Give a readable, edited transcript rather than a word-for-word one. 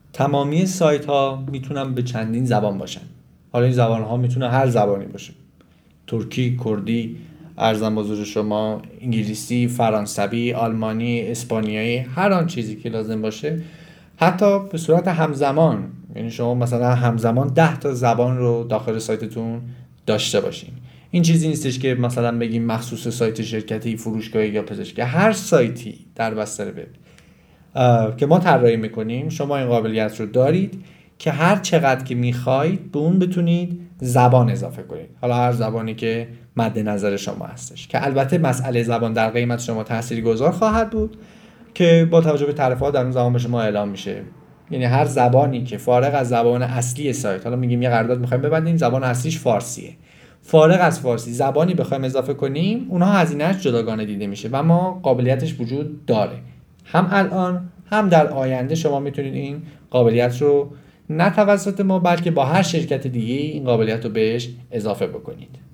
تمامی سایت ها میتونن به چندین زبان باشن. حالا این زبان ها میتونه هر زبانی باشه، ترکی، کردی، ارزم بزرگ شما، انگلیسی، فرانسوی، آلمانی، اسپانیایی، هر آن چیزی که لازم باشه. حتی به صورت همزمان، یعنی شما مثلا همزمان 10 تا زبان رو داخل سایتتون داشته باشین. این چیزی نیستش که مثلا بگیم مخصوص سایت شرکتی، فروشگاهی یا پزشکی. هر سایتی در بستر وب که ما طراحی میکنیم شما این قابلیت رو دارید که هر چقدر که میخواید به اون بتونید زبان اضافه کنید، حالا هر زبانی که مد نظر شما هستش، که البته مسئله زبان در قیمت شما تاثیرگذار خواهد بود که با توجه به تعرفه‌ها در اون زبان به شما اعلام میشه. یعنی هر زبانی که فارغ از زبان اصلی سایت، حالا میگیم یه قرارداد میخوایم ببندیم زبان اصلیش فارسیه، فارغ از فارسی زبانی بخوایم اضافه کنیم اونها هزینه‌اش جداگانه دیده میشه و ما قابلیتش وجود داره. هم الان هم در آینده شما میتونید این قابلیت رو نه توسط ما بلکه با هر شرکت دیگه این قابلیت رو بهش اضافه بکنید.